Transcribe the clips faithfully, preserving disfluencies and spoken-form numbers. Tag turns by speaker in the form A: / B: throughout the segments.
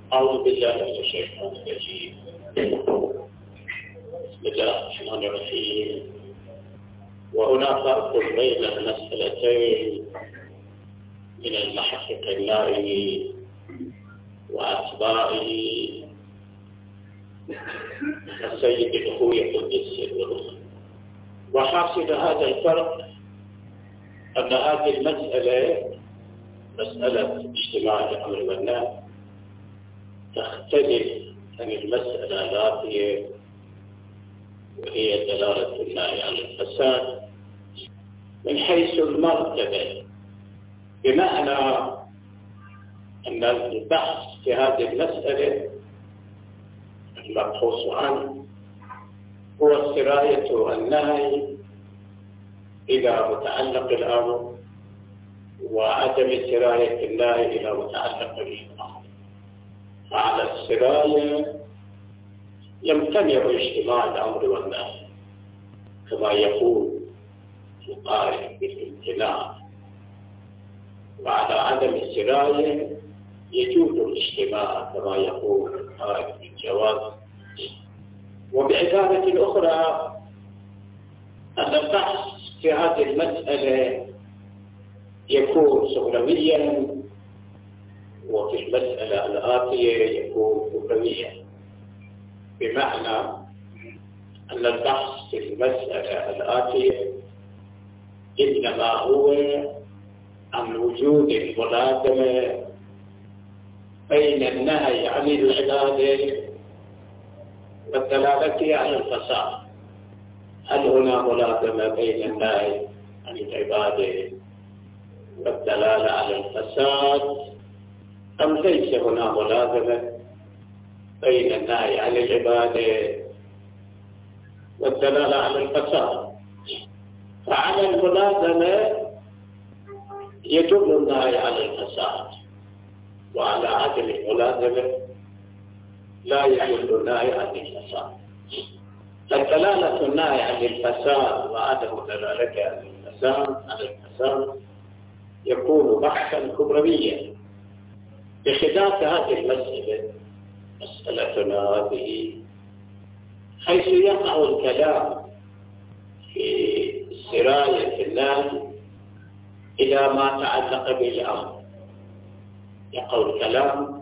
A: أعوذ بالله من الشيطان الرجيم. بسم الله الرحمن الرحيم. وهنا فرق بين المسألتين من المحقق النائي وأتباعه السيد الأخوي قدس الروح. وحاصل هذا الفرق أن هذه المسألة مسألة اجتماع الأمر والنهي تختلف عن المسألة الآتية وهي دلالة النهي عن الفساد من حيث المرتبة، بمعنى أن البحث في هذه المسألة المبحوث عنه هو سراية النهي إلى متعلق الأمر وعدم سراية النهي إلى متعلق الأمر. فعلى السراية يمتنع اجتماع الأمر والنهي كما يقول القائل بالامتناع، وعلى عدم السراية يجوز الاجتماع كما يقول القائل بالجواز. وبعبارة أخرى أن البحث في هذه المسألة يكون سهرويا وفي المسألة الآتية يكون كفريا، بمعنى أن البحث في المسألة الآتية إنما هو عن وجود الملازمة بين النهي عن العبادة والدلالة على الفساد. هل هنا ملازمة بين النهي عن العبادة والدلالة على الفساد أم ليس هنا ملازمة بين النهي عن العبادة والدلالة على الفساد؟ فعلى الملازمة يدل النهي عن الفساد، وعلى عدم الملازمة لا يدل النهي عن الفساد. فدلالة النهي عن الفساد وعدم دلالته عن الفساد عن الفساد يكون بحثا كبرويا. بخلاف هذه المسألة مسألتنا هذه حيث يقع الكلام في سراية النهي إلى ما تعلق بالأمر، يقع الكلام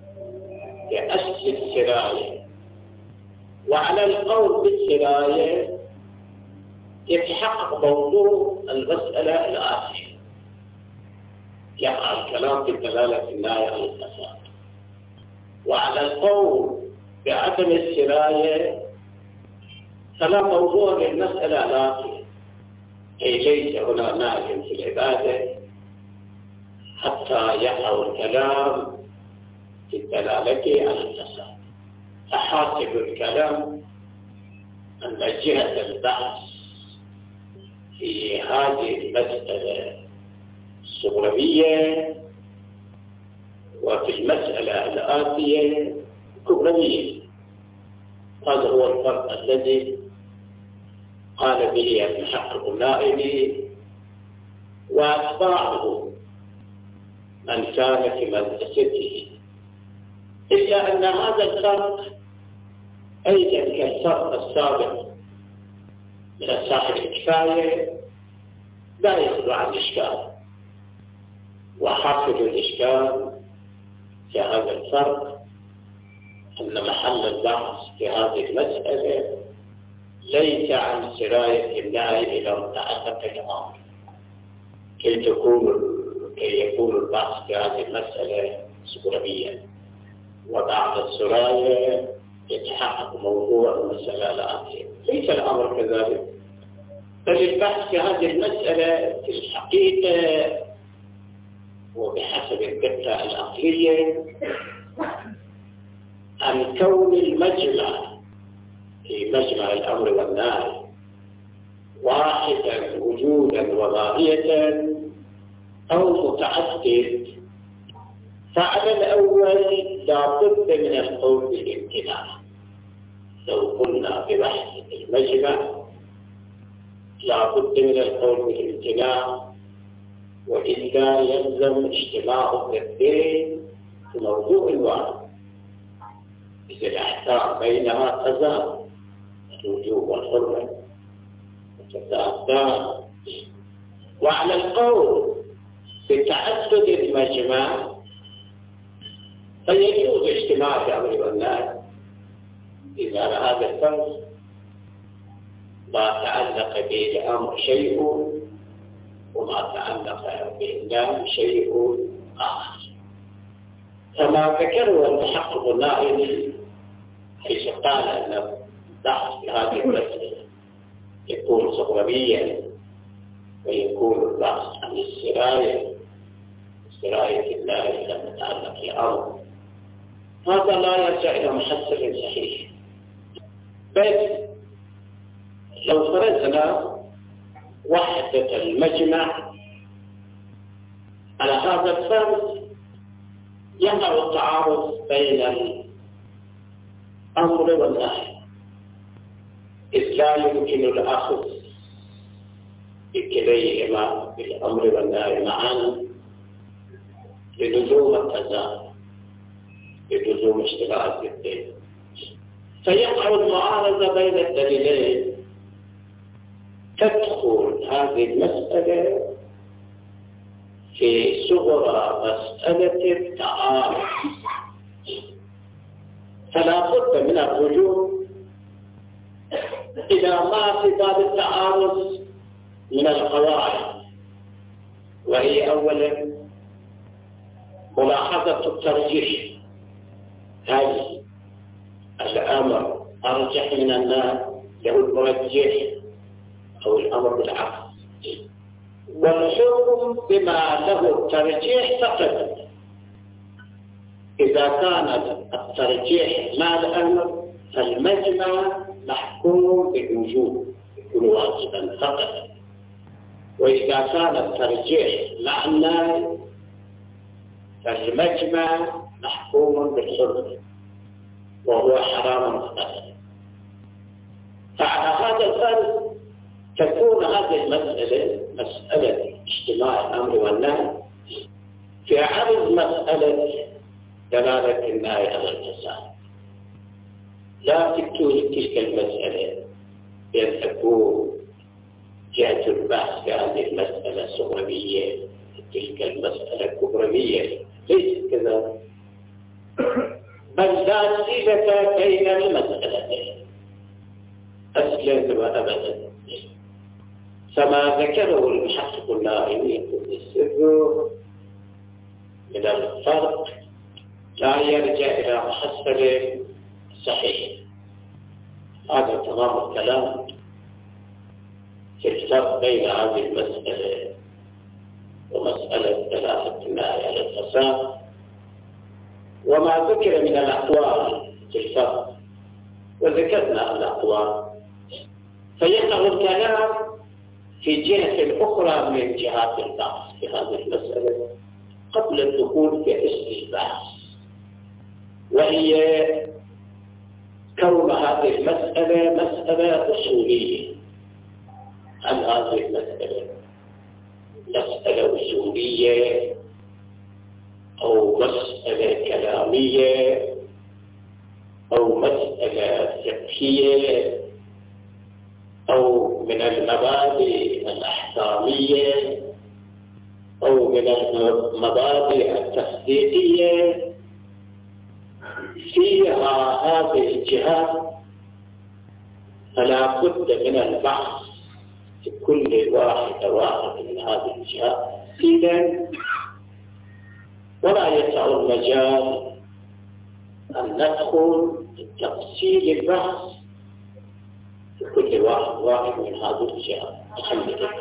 A: بأصل السراية، وعلى القول بالسراية يتحقق موضوع المسألة الآتية. يقع الكلام في دلالة النهي عن الفساد، وعلى القول بعدم السراية فلا موضوع للمسألة الآتية، أي ليس هنا نهي في العبادة حتى يقع الكلام في الدلالة على الفساد. فحاصل الكلام أن جهة البحث في هذه المسألة الصغربية وفي المسألة الآتية كبروية. هذا هو الفرق الذي قال به المحقق النائي وأتباعه من كان في مدرسته، إلا أن هذا الفرق أيضا كالفرق السابق من صاحب الكفاية لا يخلو عن إشكال. وحاصل الإشكال في هذا الفرق أن محل البحث في هذه المسألة ليس عن سراية النهي إلى متعلق الأمر كي تكون كي يكون البحث في هذه المسألة سكربيا، وبعد السراية يتحقق موضوع المسألة الآتية. ليس الأمر كذلك، بل البحث في هذه المسألة في الحقيقة وبحسب الدقة العقلية عن كون المجمع في مجمع الأمر والنهي واحدا وجودا وماهية أو متعدد. فعلى الأول لا بد من القول بالامتناع. لو قلنا ببحث المجمع لا بد من القول بالامتناع، وإلا يلزم اجتماع الضدين في موضوع واحد. إذا الأحكام بينها تزال الوجوب والحرمة تتأثر. وعلى القول بتعدد المجمع فيجوز اجتماع الأمر والنهي إذا هذا الفرض ما تعلق به الأمر شيء وما تعلق به النهي شيء آخر، كما ذكره المحقق النائل حيث قال أن البحث في هذه المسألة يكون صغربيا ويكون البحث عن السراية سراية الله إلى متعلق الأرض، هذا لا يرجع إلى محصل صحيح. بل لو فرضنا وحدة المجمع على هذا الفرض يقع التعارض بين الأمر والنهي، إذ لا يمكن الأخذ بكليهما بالأمر والنهي معا للزوم التزامن للزوم اشتراك الدين، فيقع المعارضة بين الدليلين. تدخل هذه المسألة في صغرى مسألة التعارض، فلا بد من الرجوع إلى ما في باب التعارض من القواعد، وهي أولا ملاحظة الترجيح، هل الأمر أرجح من النهي له المرجح أو الأمر بالعكس، والحكم بما له الترجيح فقط. إذا كان الترجيح مع الأمر فالمجمع محكوم بالوجوب يكون واجبا فقط، وإذا كان الترجيح مع النهي فالمجمع محكوم بالحرمة وهو حرام فقط. فعلى هذا الفرض تكون هذه المسألة مسألة اجتماع الأمر والنهي في عرض مسألة دلالة النهي على الفساد، لا تكون تلك المسألة بأن تكون جهة البحث في هذه المسألة صغربية تلك المسألة كبرية، ليس كذا، بل لا صلة بين المسألتين أصلا وأبدا. كما ذكره المحقق النائل يكون السر من الفرق لا يرجع إلى محصل صحيح. هذا تمام الكلام في الفرق بين هذه المسألة ومسألة دلالة النهي على الفساد، وما ذكر من الأقوال في الفرق، وذكرنا الأقوال، فيقع الكلام في جهة أخرى من جهات البحث في هذه المسألة قبل الدخول في أصل البحث، وهي كون هذه المسألة مسألة أصولية. هل هذه المسألة مسألة أصولية أو مسألة كلامية أو مسألة فقهية أو من المبادئ الأحكامية أو من المبادئ التصديقية؟ فيها هذه الجهات فلا بد من البحث في كل واحدة واحدة من هذه الجهات إذن، ولا يسع المجال أن ندخل في تفصيل البحث في كل واحد واحد من هذه الجهات. الحمد لله.